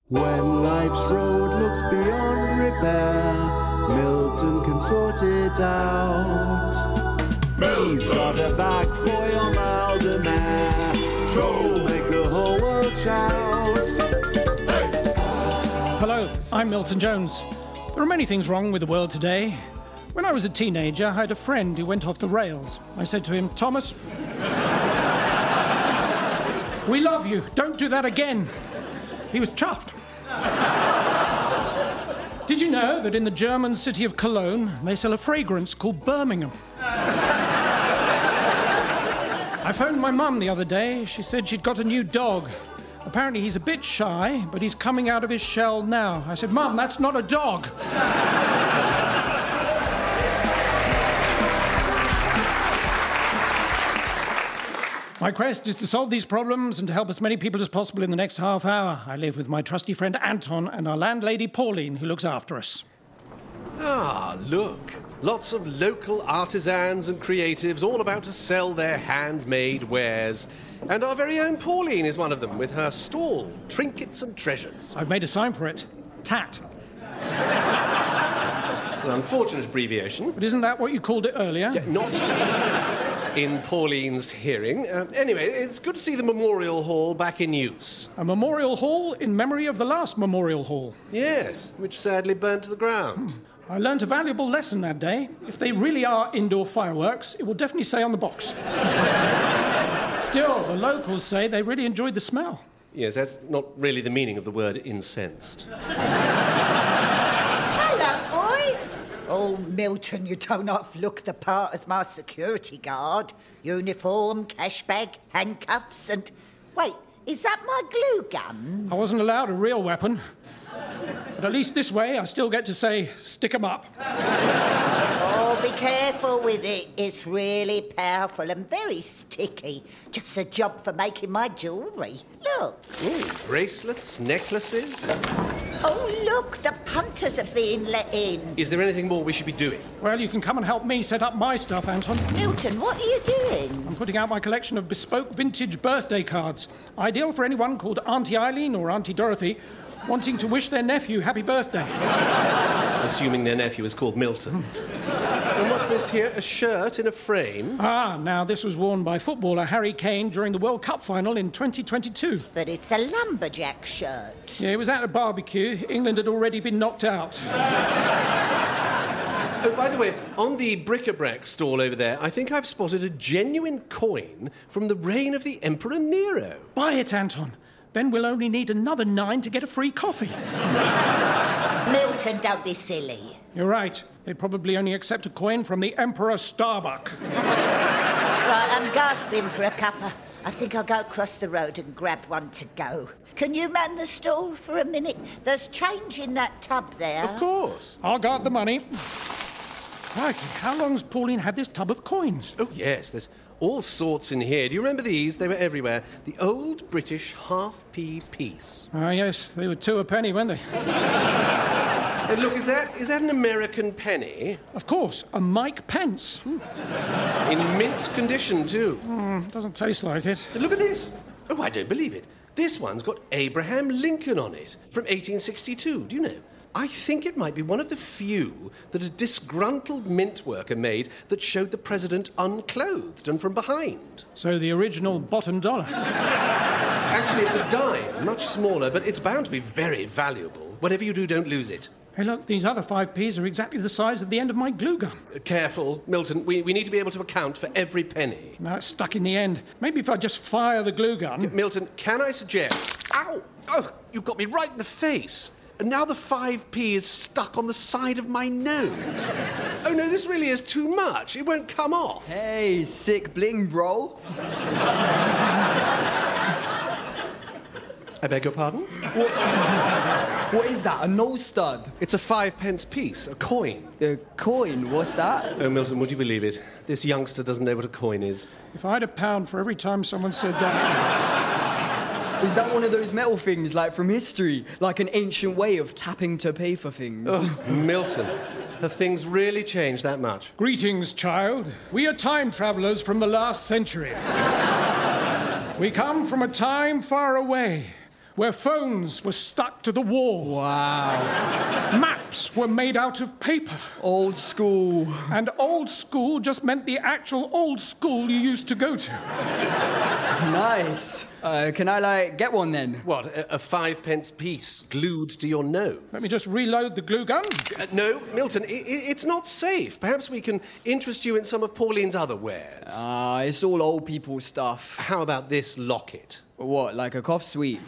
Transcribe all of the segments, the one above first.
When life's road looks beyond repair, Milton can sort it out. He's got a bag for your Maldemare. Troll, make the whole world shout. Hello, I'm Milton Jones. There are many things wrong with the world today. When I was a teenager, I had a friend who went off the rails. I said to him, Thomas, we love you, don't do that again. He was chuffed. Did you know that in the German city of Cologne, they sell a fragrance called Birmingham? I phoned my mum the other day. She said she'd got a new dog. Apparently he's a bit shy, but he's coming out of his shell now. I said, Mum, that's not a dog. My quest is to solve these problems and to help as many people as possible in the next half hour. I live with my trusty friend Anton and our landlady Pauline, who looks after us. Ah, look. Lots of local artisans and creatives all about to sell their handmade wares. And our very own Pauline is one of them, with her stall, Trinkets and Treasures. I've made a sign for it. TAT. It's an unfortunate abbreviation. But isn't that what you called it earlier? Yeah, not in Pauline's hearing. Anyway, it's good to see the Memorial Hall back in use. A memorial hall in memory of the last memorial hall. Yes, which sadly burnt to the ground. I learnt a valuable lesson that day. If they really are indoor fireworks, it will definitely say on the box. Still, the locals say they really enjoyed the smell. Yes, that's not really the meaning of the word incensed. Hello, boys. Oh, Milton, you don't look the part as my security guard. Uniform, cash bag, handcuffs and... Wait, is that my glue gun? I wasn't allowed a real weapon. But at least this way, I still get to say, stick 'em up. Oh, be careful with it. It's really powerful and very sticky. Just a job for making my jewellery. Look. Ooh, bracelets, necklaces. Oh, look, the punters are being let in. Is there anything more we should be doing? Well, you can come and help me set up my stuff, Anton. Milton, what are you doing? I'm putting out my collection of bespoke vintage birthday cards. Ideal for anyone called Auntie Eileen or Auntie Dorothy wanting to wish their nephew happy birthday. Assuming their nephew is called Milton. And what's this here? A shirt in a frame? Ah, now this was worn by footballer Harry Kane during the World Cup final in 2022. But it's a lumberjack shirt. Yeah, it was at a barbecue. England had already been knocked out. Oh, by the way, on the bric-a-brac stall over there, I think I've spotted a genuine coin from the reign of the Emperor Nero. Buy it, Anton. Then we'll only need another 9 to get a free coffee. Milton, don't be silly. You're right. They probably only accept a coin from the Emperor Starbuck. Right, I'm gasping for a cuppa. I think I'll go across the road and grab one to go. Can you man the stall for a minute? There's change in that tub there. Of course. I'll guard the money. Crikey, how long's Pauline had this tub of coins? Oh, yes, there's all sorts in here. Do you remember these? They were everywhere. The old British half-p piece. Ah, yes, they were 2 a penny, weren't they? And look, is that an American penny? Of course, a Mike Pence. In mint condition, too. Doesn't taste like it. And look at this. Oh, I don't believe it. This one's got Abraham Lincoln on it, from 1862. Do you know? I think it might be one of the few that a disgruntled mint worker made that showed the president unclothed and from behind. So the original bottom dollar. Actually, it's a dime, much smaller, but it's bound to be very valuable. Whatever you do, don't lose it. Hey, look, these other 5p's are exactly the size of the end of my glue gun. Careful, Milton. We need to be able to account for every penny. Now it's stuck in the end. Maybe if I just fire the glue gun... Milton, can I suggest... Ow! Oh, you got me right in the face. And now the 5p is stuck on the side of my nose. Oh, no, this really is too much. It won't come off. Hey, sick bling, bro. I beg your pardon? What is that, a nose stud? It's a 5p piece, a coin. A coin, what's that? Oh, Milton, would you believe it? This youngster doesn't know what a coin is. If I had £1 for every time someone said that... Is that one of those metal things, like from history? Like an ancient way of tapping to pay for things? Oh, Milton, have things really changed that much? Greetings, child. We are time travellers from the last century. We come from a time far away, where phones were stuck to the wall. Wow. Maps were made out of paper. Old school. And old school just meant the actual old school you used to go to. Nice. Can I, get one then? What, a 5-pence piece glued to your nose? Let me just reload the glue gun. No, Milton, it's not safe. Perhaps we can interest you in some of Pauline's other wares. It's all old people stuff. How about this locket? What, like a cough sweep?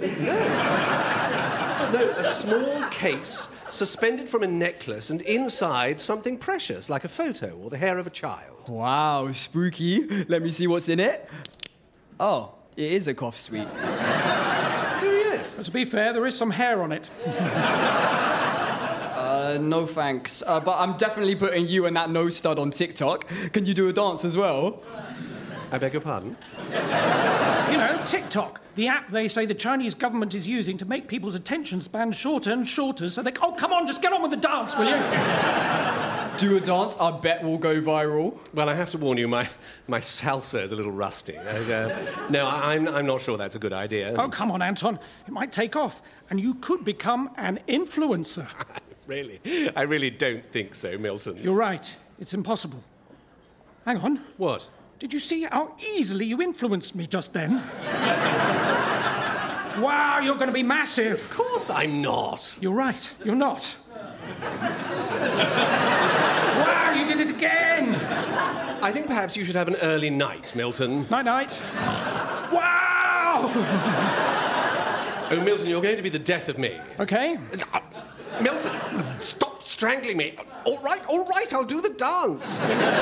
No, a small case suspended from a necklace and inside something precious, like a photo or the hair of a child. Wow, spooky. Let me see what's in it. Oh, it is a cough sweep. Oh, yes. But to be fair, there is some hair on it. No thanks. But I'm definitely putting you and that nose stud on TikTok. Can you do a dance as well? I beg your pardon? You know, TikTok, the app they say the Chinese government is using to make people's attention span shorter and shorter so they... Oh, come on, just get on with the dance, will you? Do a dance, I bet will go viral. Well, I have to warn you, my salsa is a little rusty. No, I'm not sure that's a good idea. Oh, come on, Anton. It might take off, and you could become an influencer. Really? I really don't think so, Milton. You're right. It's impossible. Hang on. What? Did you see how easily you influenced me just then? Wow, you're going to be massive. Of course I'm not. You're right. You're not. Wow, you did it again. I think perhaps you should have an early night, Milton. Night-night. Wow! Oh, Milton, you're going to be the death of me. OK. Milton, stop strangling me. All right, I'll do the dance.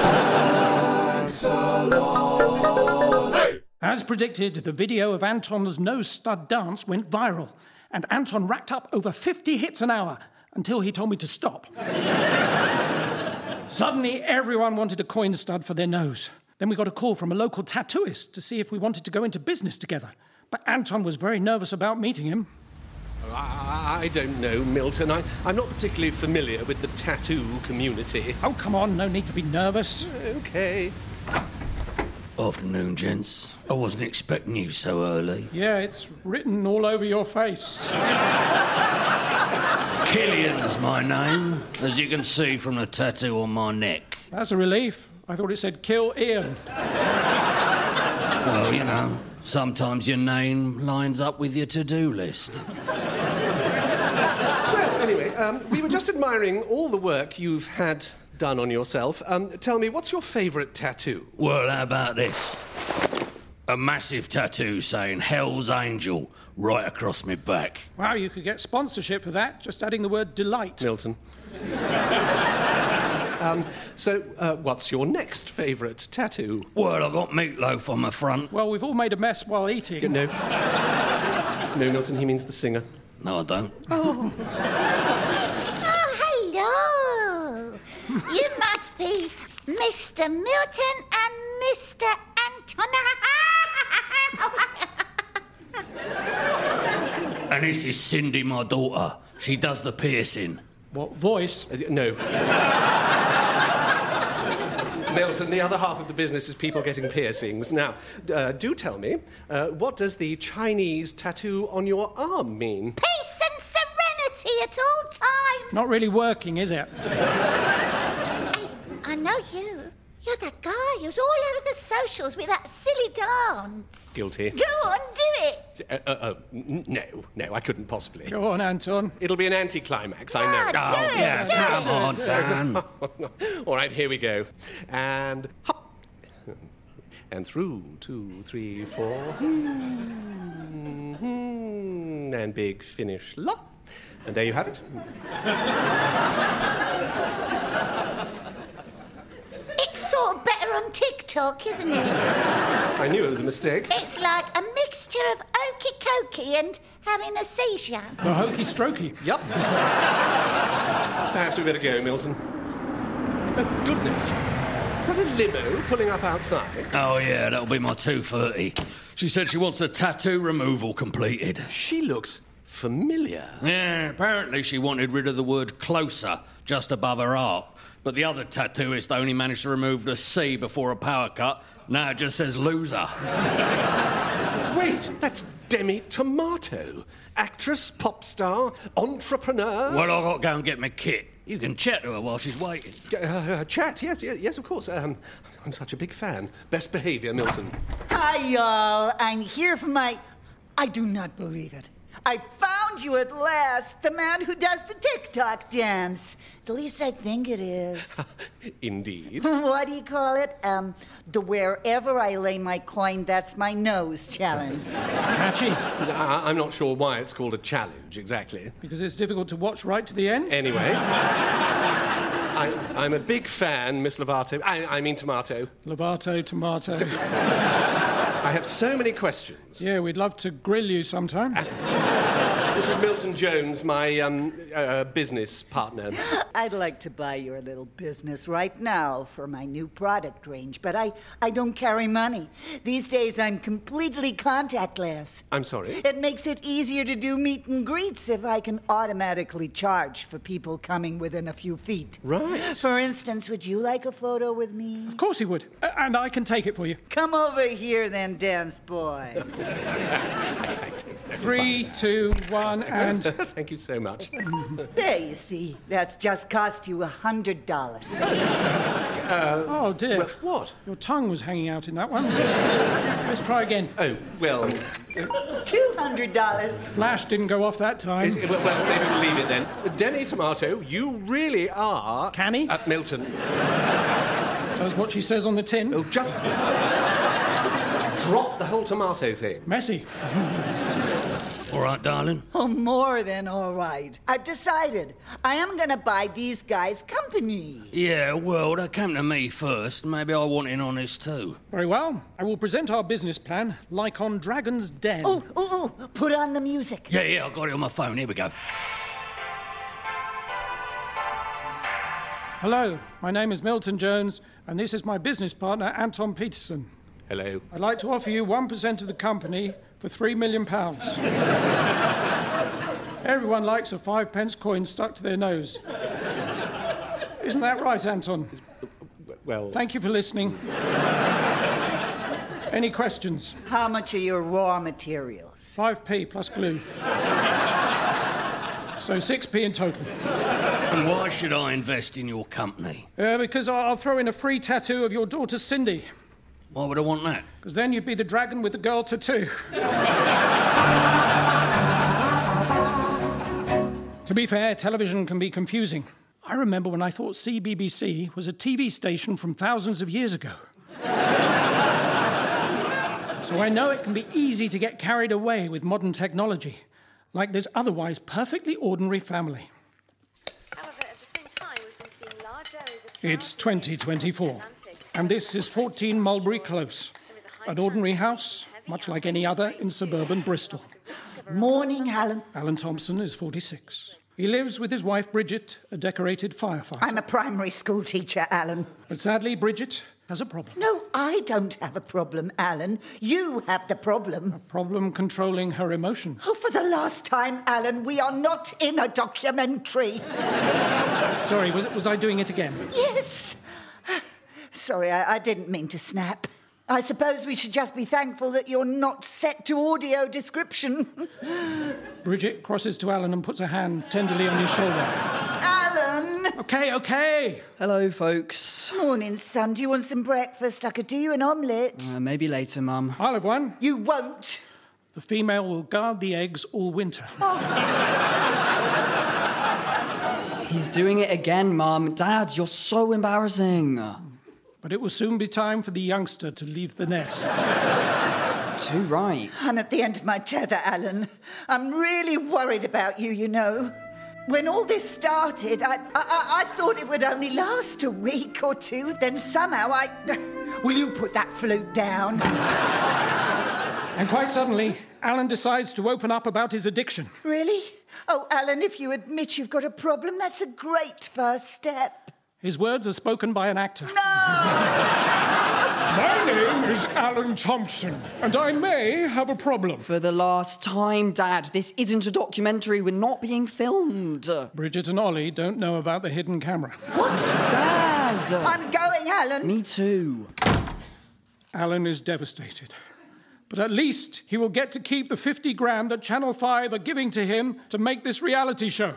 As predicted, the video of Anton's nose stud dance went viral, and Anton racked up over 50 hits an hour until he told me to stop. Suddenly, everyone wanted a coin stud for their nose. Then we got a call from a local tattooist to see if we wanted to go into business together. But Anton was very nervous about meeting him. I don't know, Milton. I'm not particularly familiar with the tattoo community. Oh, come on, no need to be nervous. OK. Afternoon, gents. I wasn't expecting you so early. Yeah, it's written all over your face. Killian's my name, as you can see from the tattoo on my neck. That's a relief. I thought it said kill Ian. Well, you know, sometimes your name lines up with your to-do list. Well, anyway, we were just admiring all the work you've had done on yourself. Tell me, what's your favourite tattoo? Well, how about this? A massive tattoo saying Hell's Angel right across my back. Wow, you could get sponsorship for that, just adding the word delight. Milton. So, what's your next favourite tattoo? Well, I got meatloaf on my front. Well, we've all made a mess while eating. No. No, Milton, he means the singer. No, I don't. Oh, hello. You must be Mr. Milton and Mr. Anton. And this is Cindy, my daughter. She does the piercing. What, voice? No. Milton, the other half of the business is people getting piercings. Now, do tell me, what does the Chinese tattoo on your arm mean? Peace and serenity at all times. Not really working, is it? I know you. You're that guy who's all over the socials with that silly dance. Guilty. Go on, do it. No, I couldn't possibly. Go on, Anton. It'll be an anticlimax, I know. Do it. Yeah, Do come it. on, son. All right, here we go. And hop. And through, 2, 3, 4. And big finish. La. And there you have it. It's sort of better on TikTok, isn't it? I knew it was a mistake. It's like a mixture of okie cokey and having a seizure. The hokey strokey. Yep. Perhaps we better go, Milton. Oh, goodness. Is that a limo pulling up outside? Oh, yeah, that'll be my 2:30. She said she wants a tattoo removal completed. She looks familiar. Yeah, apparently she wanted rid of the word closer just above her heart. But the other tattooist only managed to remove the C before a power cut. Now it just says loser. Wait, Wait, that's Demi Tomato. Actress, pop star, entrepreneur. Well, I've got to go and get my kit. You can chat to her while she's waiting. Chat, yes, of course. I'm such a big fan. Best behaviour, Milton. Hi, y'all. I'm here for my... I do not believe it. I found you at last. The man who does the TikTok dance. At least I think it is. Indeed. What do you call it? The wherever I lay my coin, that's my nose challenge. Catchy, I'm not sure why it's called a challenge, exactly. because it's difficult to watch right to the end. Anyway, I'm a big fan, Miss Lovato. I mean Tomato. Lovato, tomato. I have so many questions. Yeah, we'd love to grill you sometime. This is Milton Jones, my business partner. I'd like to buy your little business right now for my new product range, but I don't carry money. These days I'm completely contactless. I'm sorry? It makes it easier to do meet and greets if I can automatically charge for people coming within a few feet. Right. For instance, would you like a photo with me? Of course he would. And I can take it for you. Come over here then, dance boy. 3, 2, 1, and... Thank you so much. There you see. That's just cost you $100. Oh, dear. Well, what? Your tongue was hanging out in that one. Let's try again. Oh, well... $200. Flash didn't go off that time. well, maybe we'll leave it then. Demi Tomato, you really are... Canny? Milton. Does what she says on the tin. Oh, just... drop the whole tomato thing. Messy. All right, darling. Oh, more than all right. I've decided. I am going to buy these guys company. Yeah, well, they came to me first. Maybe I want in on this too. Very well. I will present our business plan like on Dragon's Den. Oh, put on the music. Yeah, I got it on my phone. Here we go. Hello, my name is Milton Jones, and this is my business partner, Anton Peterson. Hello. I'd like to offer you 1% of the company for £3 million. Everyone likes a 5-pence coin stuck to their nose. Isn't that right, Anton? Well... Thank you for listening. Any questions? How much are your raw materials? 5p plus glue. So 6p in total. And why should I invest in your company? Because I'll throw in a free tattoo of your daughter Cindy. Why would I want that? Because then you'd be the dragon with the girl tattoo. To be fair, television can be confusing. I remember when I thought CBBC was a TV station from thousands of years ago. So I know it can be easy to get carried away with modern technology, like this otherwise perfectly ordinary family. However, at the same time, we've been seeing large areas of It's 2024, and this is 14 Mulberry Close, an ordinary house, much like any other in suburban Bristol. Morning, Alan. Alan Thompson is 46. He lives with his wife, Bridget, a decorated firefighter. I'm a primary school teacher, Alan. But sadly, Bridget has a problem. No, I don't have a problem, Alan. You have the problem. A problem controlling her emotions. Oh, for the last time, Alan, we are not in a documentary. Sorry, was I doing it again? Yes. Sorry, I didn't mean to snap. I suppose we should just be thankful that you're not set to audio description. Bridget crosses to Alan and puts a hand tenderly on his shoulder. Alan! Okay. Hello, folks. Morning, son. Do you want some breakfast? I could do you an omelette. Maybe later, Mum. I'll have one. You won't. The female will guard the eggs all winter. He's doing it again, Mum. Dad, you're so embarrassing. But it will soon be time for the youngster to leave the nest. Too right. I'm at the end of my tether, Alan. I'm really worried about you, you know. When all this started, I thought it would only last a week or two. Then somehow Will you put that flute down? And quite suddenly, Alan decides to open up about his addiction. Really? Oh, Alan, if you admit you've got a problem, that's a great first step. His words are spoken by an actor. No! My name is Alan Thompson, and I may have a problem. For the last time, Dad, this isn't a documentary. We're not being filmed. Bridget and Ollie don't know about the hidden camera. What? Dad! I'm going, Alan. Me too. Alan is devastated. But at least he will get to keep the 50 grand that Channel 5 are giving to him to make this reality show.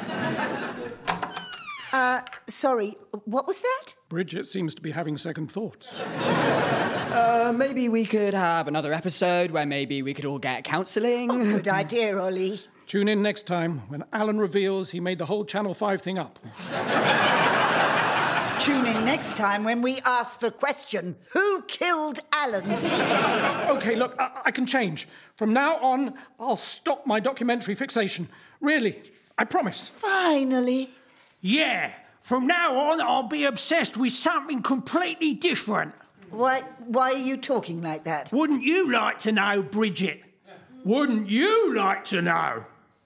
Sorry, what was that? Bridget seems to be having second thoughts. Maybe we could have another episode where maybe we could all get counselling. Oh, good idea, Ollie. Tune in next time when Alan reveals he made the whole Channel 5 thing up. Tune in next time when we ask the question, who killed Alan? OK, look, I can change. From now on, I'll stop my documentary fixation. Really, I promise. Finally. Yeah, from now on, I'll be obsessed with something completely different. Why are you talking like that? Wouldn't you like to know, Bridget? Wouldn't you like to know?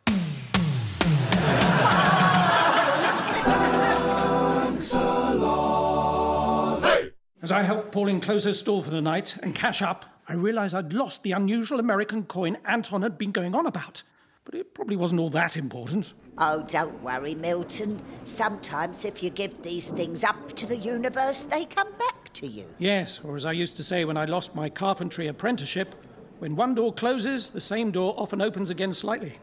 As I helped Pauline close her stall for the night and cash up, I realised I'd lost the unusual American coin Anton had been going on about. But it probably wasn't all that important. Oh, don't worry, Milton. Sometimes if you give these things up to the universe, they come back to you. Yes, or as I used to say when I lost my carpentry apprenticeship, when one door closes, the same door often opens again slightly.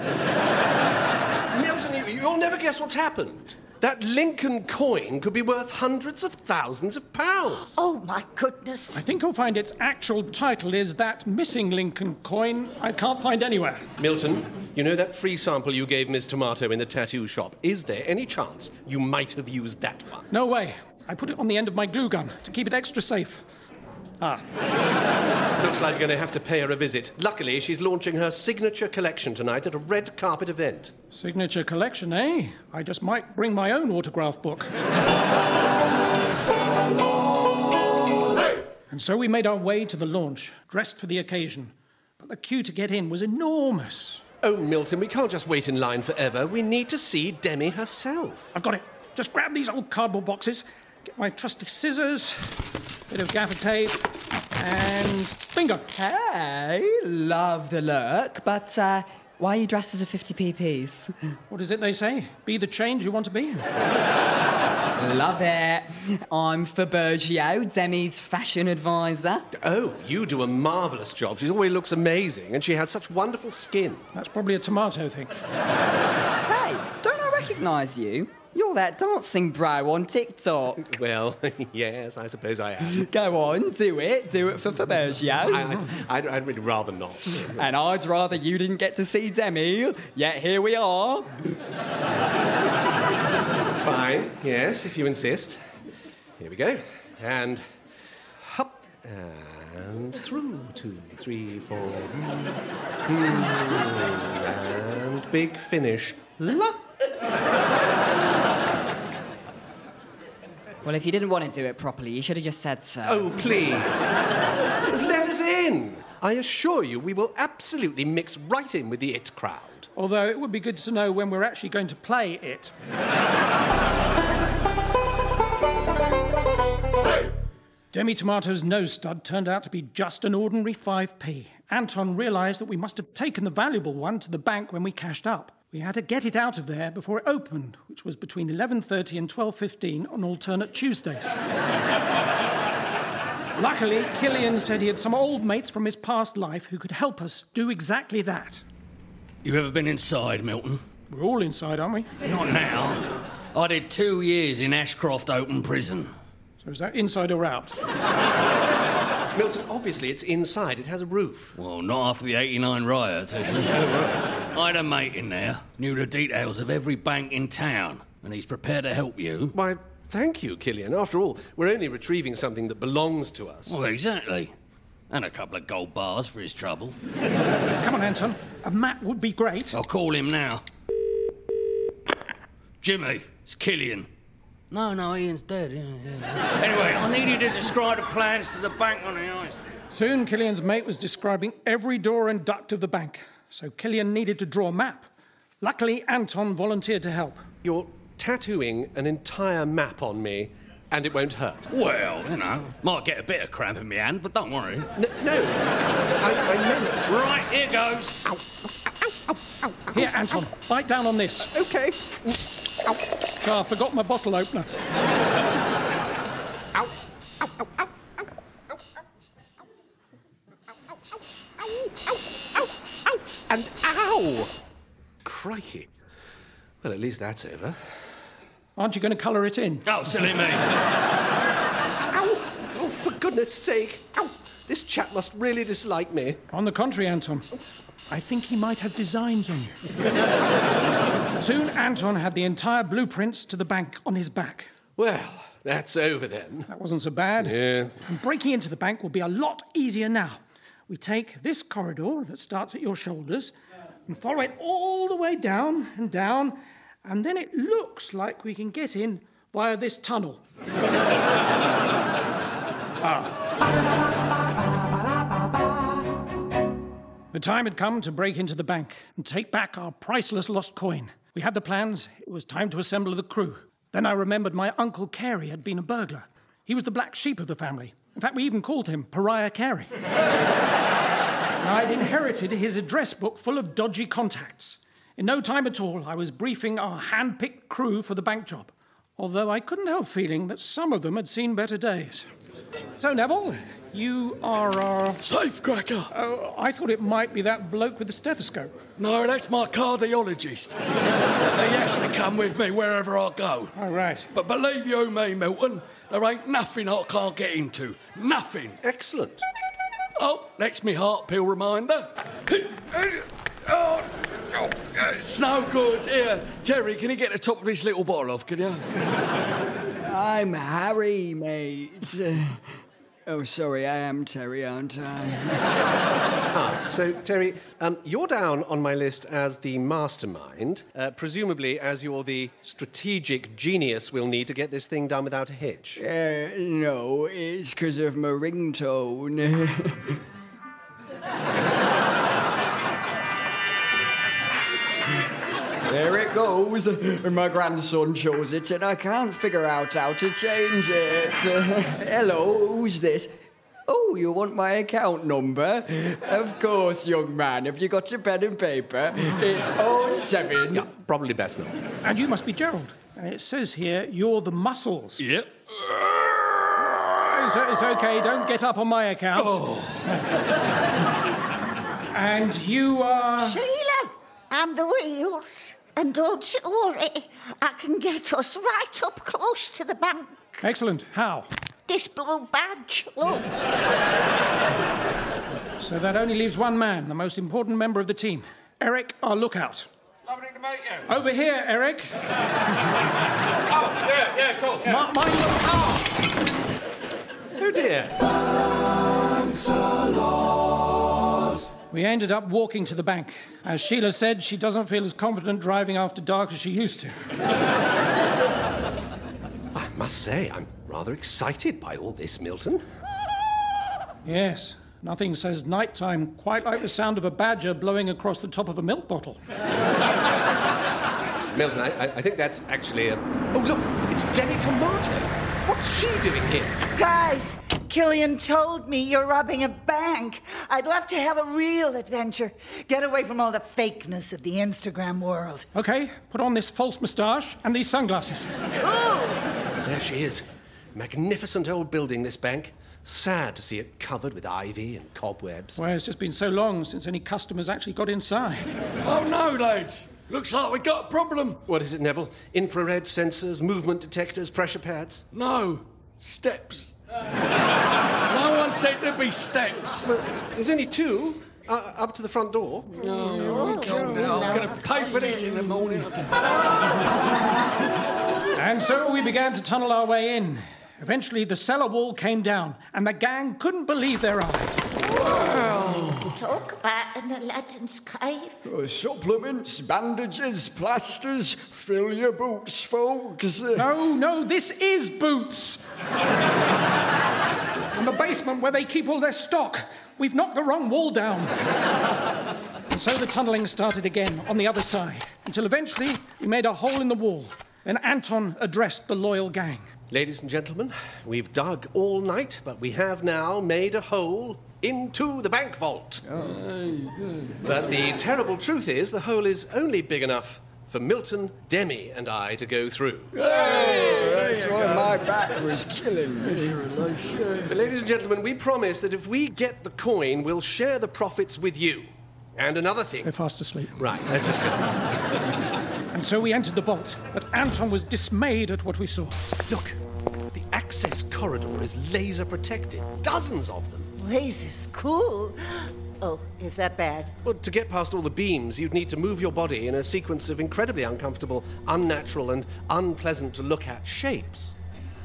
Milton, you'll never guess what's happened. That Lincoln coin could be worth hundreds of thousands of pounds. Oh, my goodness. I think you'll find its actual title is That Missing Lincoln Coin I Can't Find Anywhere. Milton, you know that free sample you gave Miss Tomato in the tattoo shop? Is there any chance you might have used that one? No way. I put it on the end of my glue gun to keep it extra safe. Looks like you're going to have to pay her a visit. Luckily, she's launching her signature collection tonight at a red carpet event. Signature collection, eh? I just might bring my own autograph book. And so we made our way to the launch, dressed for the occasion. But the queue to get in was enormous. Oh, Milton, we can't just wait in line forever. We need to see Demi herself. I've got it. Just grab these old cardboard boxes, get my trusty scissors, bit of gaffer tape, and bingo. Hey, love the look, but why are you dressed as a 50p piece? What is it they say? Be the change you want to be? Love it. I'm Fabergio, Demi's fashion advisor. Oh, you do a marvellous job. She always looks amazing, and she has such wonderful skin. That's probably a tomato thing. Hey, don't I recognise you? You're that dancing bro on TikTok. Well, yes, I suppose I am. Go on, do it. Do it for Fabergio. I'd really rather not. And I'd rather you didn't get to see Demi, yet here we are. Fine, yes, if you insist. Here we go. And hop, and through. 2, 3, 4. And big finish. La. Well, if you didn't want to do it properly, you should have just said so. Oh, please. Let us in. I assure you we will absolutely mix right in with the IT crowd. Although it would be good to know when we're actually going to play it. Demi Tomato's nose stud turned out to be just an ordinary 5p. Anton realised that we must have taken the valuable one to the bank when we cashed up. We had to get it out of there before it opened, which was between 11:30 and 12:15 on alternate Tuesdays. Luckily, Killian said he had some old mates from his past life who could help us do exactly that. You ever been inside, Milton? We're all inside, aren't we? Not now. I did 2 years in Ashcroft Open Prison. So is that inside or out? Milton, obviously it's inside. It has a roof. Well, not after the 89 riots. I had a mate in there, knew the details of every bank in town, and he's prepared to help you. Why, thank you, Killian. After all, we're only retrieving something that belongs to us. Well, exactly. And a couple of gold bars for his trouble. Come on, Anton. A map would be great. I'll call him now. Jimmy, it's Killian. No, Ian's dead. Yeah. Anyway, I need you to describe the plans to the bank on the ice. Soon, Killian's mate was describing every door and duct of the bank, so Killian needed to draw a map. Luckily, Anton volunteered to help. You're tattooing an entire map on me, and it won't hurt. Well, you know, might get a bit of cramp in my hand, but don't worry. No, I meant... Right, here goes. Here, Anton, bite down on this. OK. Oh, I forgot my bottle opener. Well, at least that's over. Aren't you going to colour it in? Oh, silly me. Ow! Oh, for goodness sake! Ow! This chap must really dislike me. On the contrary, Anton. I think he might have designs on you. Soon, Anton had the entire blueprints to the bank on his back. Well, that's over then. That wasn't so bad. Yeah. And breaking into the bank will be a lot easier now. We take this corridor that starts at your shoulders and follow it all the way down, and then it looks like we can get in via this tunnel. The time had come to break into the bank and take back our priceless lost coin. We had the plans. It was time to assemble the crew. Then I remembered my Uncle Carey had been a burglar. He was the black sheep of the family. In fact, we even called him Pariah Carey. I'd inherited his address book full of dodgy contacts. In no time at all, I was briefing our hand-picked crew for the bank job, although I couldn't help feeling that some of them had seen better days. So, Neville, you are our... Safecracker! Oh, I thought it might be that bloke with the stethoscope. No, that's my cardiologist. He has to come with me wherever I go. All right. But believe you me, Milton, there ain't nothing I can't get into. Nothing. Excellent. Oh, that's me heart pill reminder. It's no good. Here, Terry, can you get the top of this little bottle off, can you? I'm Harry, mate. Oh, sorry, I am Terry, aren't I? So, Terry, you're down on my list as the mastermind, presumably as you're the strategic genius we'll need to get this thing done without a hitch. No, it's because of my ringtone. There it goes. My grandson chose it, and I can't figure out how to change it. Hello, who's this? Oh, you want my account number? Of course, young man. Have you got your pen and paper? It's 07... Yeah, probably best not. And you must be Gerald. And it says here you're the muscles. Yep. It's okay, don't get up on my account. Oh. And you are... Sheila, I'm the wheels. And don't you worry, I can get us right up close to the bank. Excellent. How? This blue badge, look. So that only leaves one man, the most important member of the team. Eric, our lookout. Lovely to meet you. Over here, Eric. Oh, yeah, cool. Yeah. Mind your... Oh, dear. Thanks a lot. We ended up walking to the bank. As Sheila said, she doesn't feel as confident driving after dark as she used to. I must say, I'm rather excited by all this, Milton. Yes, nothing says nighttime quite like the sound of a badger blowing across the top of a milk bottle. Milton, I think that's actually a... Oh, look, it's Demi Tomato. What's she doing here? Guys, Killian told me you're robbing a bank. I'd love to have a real adventure. Get away from all the fakeness of the Instagram world. Okay, put on this false moustache and these sunglasses. Ooh! There she is. Magnificent old building, this bank. Sad to see it covered with ivy and cobwebs. Well, it's just been so long since any customers actually got inside. Oh, no, lads. Looks like we got a problem. What is it, Neville? Infrared sensors, movement detectors, pressure pads? No. Steps. No one said there'd be steps. Well, there's only two. Up to the front door. Oh, I'm going to pay for this in the morning. And so we began to tunnel our way in. Eventually, the cellar wall came down, and the gang couldn't believe their eyes. Talk about an Aladdin's cave. Supplements, bandages, plasters. Fill your boots, folks. No, this is Boots. And the basement where they keep all their stock. We've knocked the wrong wall down. And so the tunnelling started again on the other side, until eventually we made a hole in the wall. Then Anton addressed the loyal gang. Ladies and gentlemen, we've dug all night, but we have now made a hole into the bank vault. But the terrible truth is the hole is only big enough for Milton, Demi, and I to go through. That's why my back was killing me. But ladies and gentlemen, we promise that if we get the coin, we'll share the profits with you. And another thing. They're fast asleep. Right, let's just go. And And so we entered the vault, but Anton was dismayed at what we saw. Look, the access corridor is laser protected. Dozens of them. Lasers, cool. Oh, is that bad? Well, to get past all the beams, you'd need to move your body in a sequence of incredibly uncomfortable, unnatural, and unpleasant to look at shapes.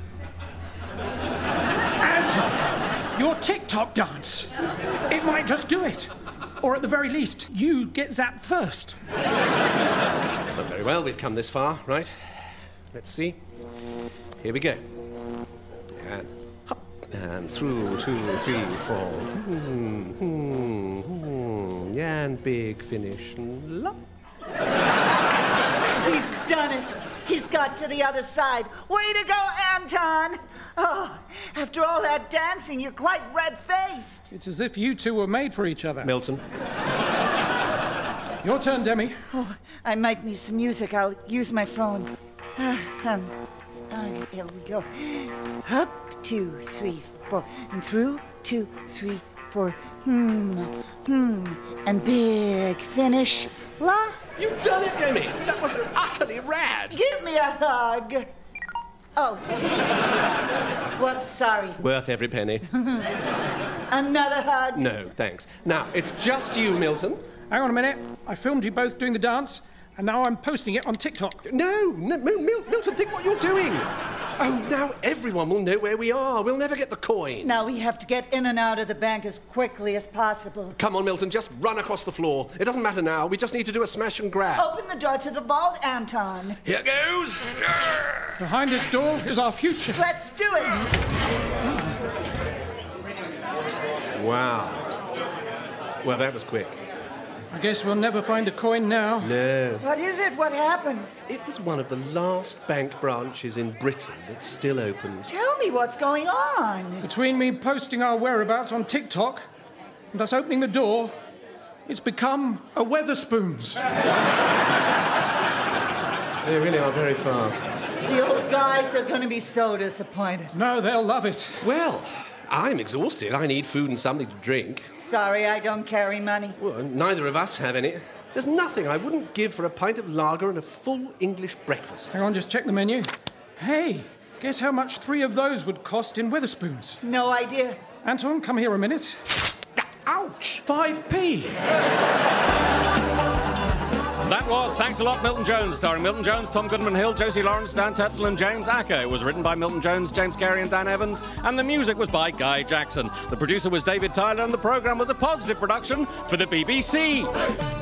Anton, your TikTok dance. It might just do it. Or at the very least, you get zapped first. Well, very well, we've come this far, right? Let's see. Here we go. And up, and through, 2, 3, 4. And big finish. And lop. He's done it. He's got to the other side. Way to go, Anton. Oh, after all that dancing, you're quite red-faced. It's as if you two were made for each other. Milton. Your turn, Demi. Oh, I might need some music. I'll use my phone. Here we go. Up, 2, 3, 4. And through, 2, 3, 4. And big finish. La. You've done it, Demi. That was utterly rad. Give me a hug. Oh. Whoops, sorry. Worth every penny. Another hug? No, thanks. Now, it's just you, Milton. Hang on a minute. I filmed you both doing the dance, and now I'm posting it on TikTok. No, Milton, think what you're doing. Oh, now everyone will know where we are. We'll never get the coin. Now we have to get in and out of the bank as quickly as possible. Come on, Milton, just run across the floor. It doesn't matter now. We just need to do a smash and grab. Open the door to the vault, Anton. Here goes. Behind this door is our future. Let's do it. Wow. Well, that was quick. I guess we'll never find the coin now. No. What is it? What happened? It was one of the last bank branches in Britain that's still opened. Tell me what's going on. Between me posting our whereabouts on TikTok and us opening the door, it's become a Weatherspoons. They really are very fast. The old guys are going to be so disappointed. No, they'll love it. Well, I'm exhausted. I need food and something to drink. Sorry, I don't carry money. Well, neither of us have any. There's nothing I wouldn't give for a pint of lager and a full English breakfast. Hang on, just check the menu. Hey, guess how much 3 of those would cost in Weatherspoons? No idea. Anton, come here a minute. Ouch! 5p! That was Thanks a Lot, Milton Jones, starring Milton Jones, Tom Goodman-Hill, Josie Lawrence, Dan Tetzel and James Acker. It was written by Milton Jones, James Carey and Dan Evans, and the music was by Guy Jackson. The producer was David Tyler, and the programme was a Positive production for the BBC.